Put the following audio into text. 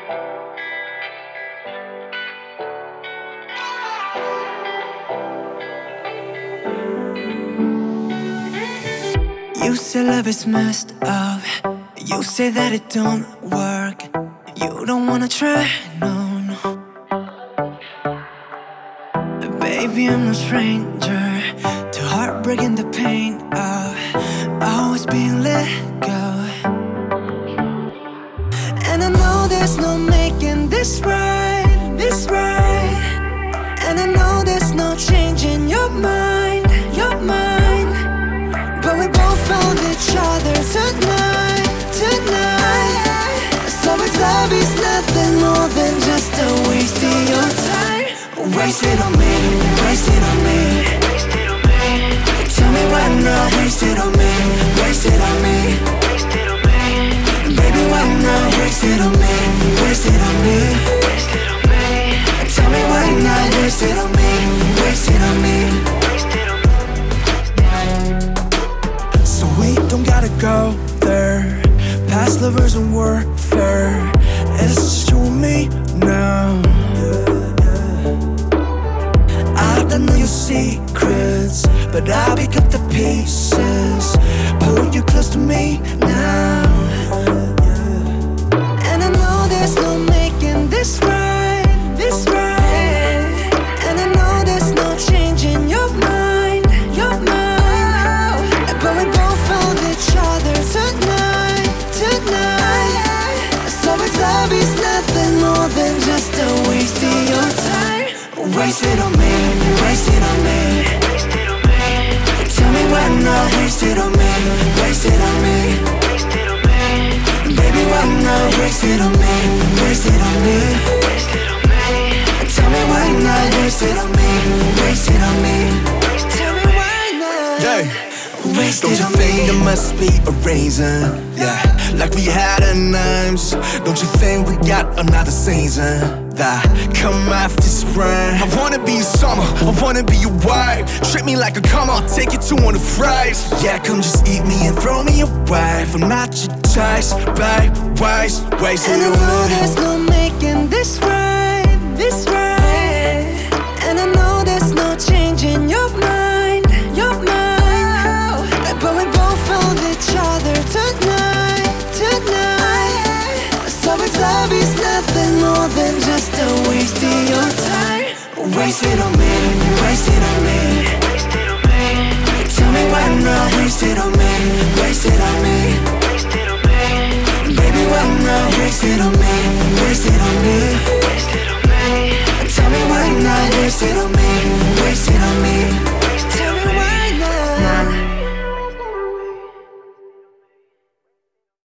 You say love is messed up. You say that it don't work. You don't wanna try, no, no. Baby, I'm no stranger to heartbreak and the pain of always being let go. And I know there's no making this right, this right. And I know there's no changing your mind, your mind. But we both found each other tonight, tonight. So it's love is nothing more than just a waste of your time. Waste it on me, waste it on me. Tell me why not, waste it on me, waste it on me. Baby, why not, waste it on me, waste it on me. Tell me why not, waste it on me, waste it on me. So we don't gotta go there. Past lovers and warfare. It's just you and me now. I don't know your secrets, but I'll pick up the pieces, pull you close to me now. And I know there's no making this right, this right. And I know there's no changing your mind, your mind. But we both found each other tonight, tonight. So it's love is nothing more than just a waste of your time. Waste it on me, waste it on me. Tell me why not, waste it on me, waste it on me. Baby, why not, waste it on me, waste it on me. Tell me why not, waste it on me, waste it on me. Tell me why not. Yeah. Don't you think there must be a reason? Yeah, like we had a names. Don't you think we got another season that come after spring? I wanna be your summer, I wanna be your wife. Treat me like a come, I'll take you to one of the fries. Yeah, come just eat me and throw me away. I'm not your choice, babe, waste it And I on know me. there's no making this right, this right. And I know there's no changing your mind, your mind. But we both found each other tonight, tonight. So it's love is nothing more than just a waste of your time. Waste it on me, waste it on me. Tell me why not, waste it on me, waste it on me. Baby, why not, waste it on me, waste it on me.